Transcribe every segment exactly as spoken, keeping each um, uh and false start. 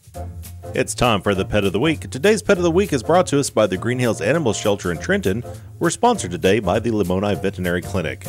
It's time for the Pet of the Week. Today's Pet of the Week is brought to us by the Green Hills Animal Shelter in Trenton. We're sponsored today by the Lamoni Veterinary Clinic.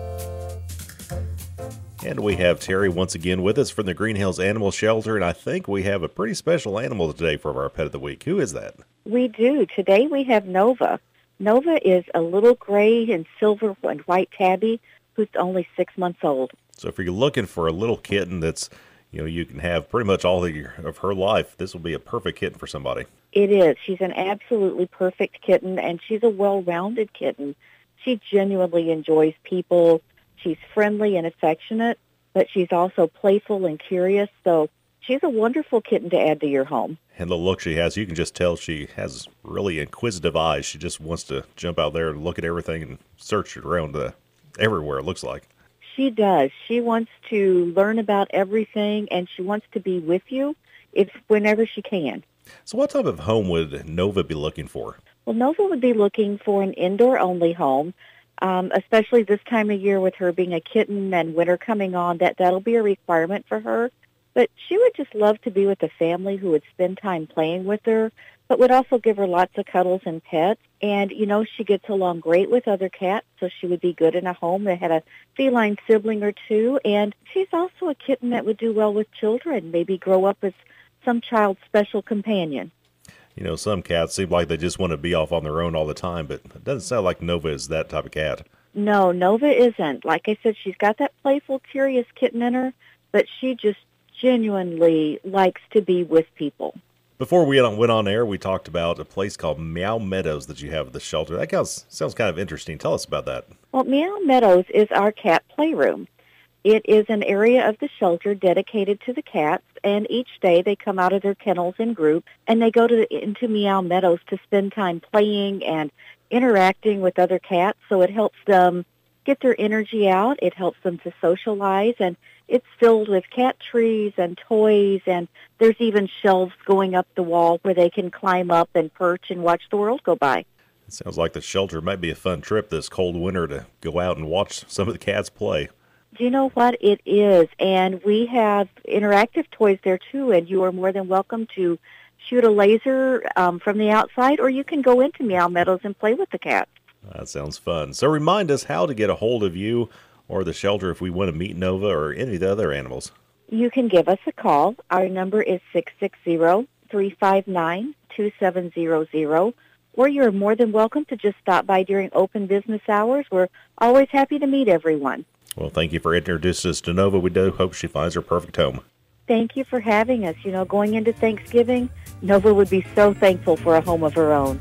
And we have Terry once again with us from the Green Hills Animal Shelter, and I think we have a pretty special animal today for our Pet of the Week. Who is that? We do. Today we have Nova. Nova is a little gray and silver and white tabby who's only six months old. So if you're looking for a little kitten that's, you know, you can have pretty much all of, your, of her life, this will be a perfect kitten for somebody. It is. She's an absolutely perfect kitten, and she's a well-rounded kitten. She genuinely enjoys people. She's friendly and affectionate, but she's also playful and curious, so she's a wonderful kitten to add to your home. And the look she has, you can just tell she has really inquisitive eyes. She just wants to jump out there and look at everything and search around uh, everywhere, it looks like. She does. She wants to learn about everything, and she wants to be with you if whenever she can. So what type of home would Nova be looking for? Well, Nova would be looking for an indoor-only home. Um, especially this time of year with her being a kitten and winter coming on, that, that'll be a requirement for her. But she would just love to be with a family who would spend time playing with her, but would also give her lots of cuddles and pets. And, you know, she gets along great with other cats, so she would be good in a home that had a feline sibling or two. And she's also a kitten that would do well with children, maybe grow up as some child's special companion. You know, some cats seem like they just want to be off on their own all the time, but it doesn't sound like Nova is that type of cat. No, Nova isn't. Like I said, she's got that playful, curious kitten in her, but she just genuinely likes to be with people. Before we went on air, we talked about a place called Meow Meadows that you have at the shelter. That sounds, sounds kind of interesting. Tell us about that. Well, Meow Meadows is our cat playroom. It is an area of the shelter dedicated to the cats, and each day they come out of their kennels in groups, and they go to into Meow Meadows to spend time playing and interacting with other cats, so it helps them get their energy out. It helps them to socialize, and it's filled with cat trees and toys, and there's even shelves going up the wall where they can climb up and perch and watch the world go by. It sounds like the shelter might be a fun trip this cold winter to go out and watch some of the cats play. Do you know what? It is, and we have interactive toys there, too, and you are more than welcome to shoot a laser um, from the outside, or you can go into Meow Meadows and play with the cats. That sounds fun. So remind us how to get a hold of you or the shelter if we want to meet Nova or any of the other animals. You can give us a call. Our number is six six zero, three five nine, two seven zero zero, or you're more than welcome to just stop by during open business hours. We're always happy to meet everyone. Well, thank you for introducing us to Nova. We do hope she finds her perfect home. Thank you for having us. You know, going into Thanksgiving, Nova would be so thankful for a home of her own.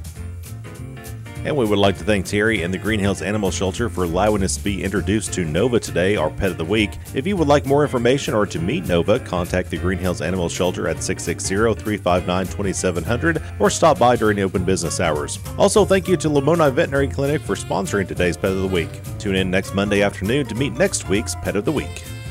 And we would like to thank Terry and the Green Hills Animal Shelter for allowing us to be introduced to Nova today, our Pet of the Week. If you would like more information or to meet Nova, contact the Green Hills Animal Shelter at six six zero, three five nine, two seven zero zero or stop by during open business hours. Also, thank you to Lamoni Veterinary Clinic for sponsoring today's Pet of the Week. Tune in next Monday afternoon to meet next week's Pet of the Week.